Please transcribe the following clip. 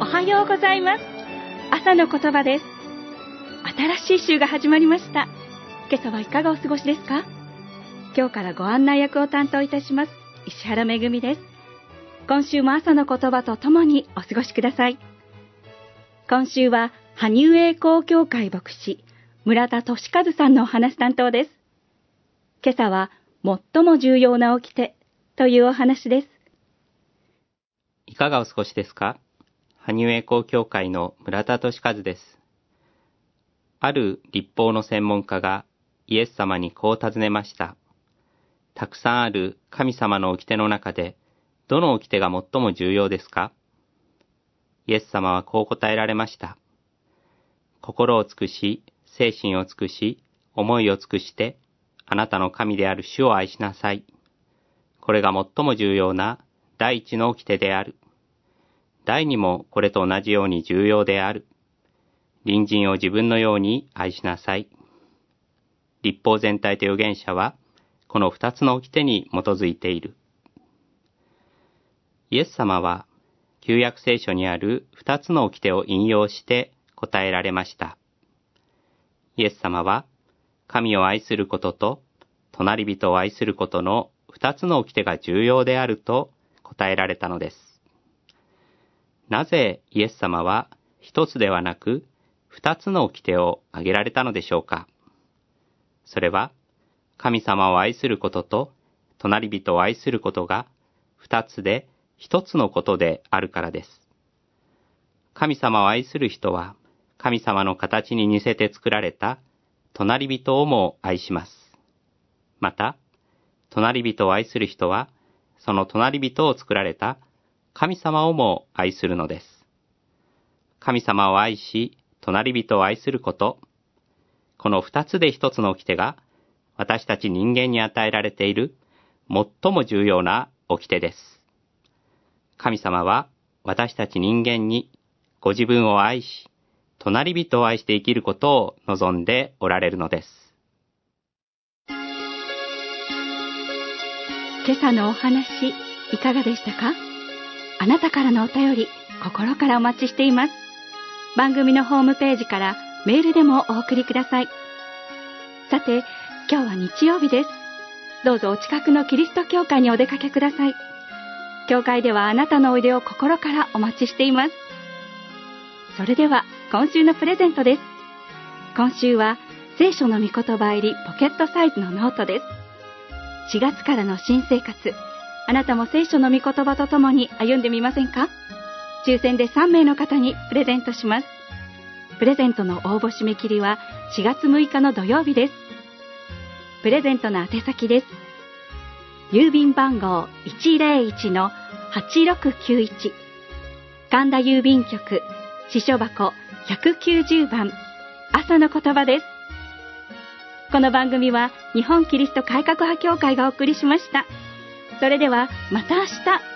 おはようございます。朝の言葉です。新しい週が始まりました。今朝はいかがお過ごしですか？今日からご案内役を担当いたします石原めぐみです。今週も朝の言葉とともにお過ごしください。今週は羽生栄光協会牧師村田俊和さんのお話担当です。今朝は最も重要な掟というお話です。 いかがお過ごしですか？羽生栄光協会の村田俊和です。ある律法の専門家がイエス様にこう尋ねました。たくさんある神様の掟の中で、どの掟が最も重要ですか？イエス様はこう答えられました。心を尽くし、精神を尽くし、思いを尽くして、あなたの神である主を愛しなさい。これが最も重要な第一の掟である。第二もこれと同じように重要である。隣人を自分のように愛しなさい。律法全体と預言者は、この二つの掟に基づいている。イエス様は、旧約聖書にある二つの掟を引用して答えられました。イエス様は、神を愛することと、隣人を愛することの二つの掟が重要であると答えられたのです。なぜイエス様は一つではなく二つの掟を挙げられたのでしょうか？それは神様を愛することと隣人を愛することが二つで一つのことであるからです。神様を愛する人は神様の形に似せて作られた隣人をも愛します。また、隣人を愛する人はその隣人を作られた神様をも愛するのです。神様を愛し、隣人を愛すること、この二つで一つの掟が、私たち人間に与えられている最も重要な掟です。神様は私たち人間にご自分を愛し、隣人を愛して生きることを望んでおられるのです。 今朝のお話、いかがでしたか？あなたからのお便り、心からお待ちしています。番組のホームページからメールでもお送りください。さて、今日は日曜日です。どうぞお近くのキリスト教会にお出かけください。教会ではあなたのおいでを心からお待ちしています。それでは今週のプレゼントです。今週は聖書の御言葉入りポケットサイズのノートです。4月からの新生活、あなたも聖書の御言葉とともに歩んでみませんか？抽選で3名の方にプレゼントします。プレゼントの応募締め切りは4月6日の土曜日です。プレゼントの宛先です。郵便番号 101-8691 神田郵便局支所箱190番朝の言葉です。この番組は日本キリスト改革派協会がお送りしました。それではまた明日。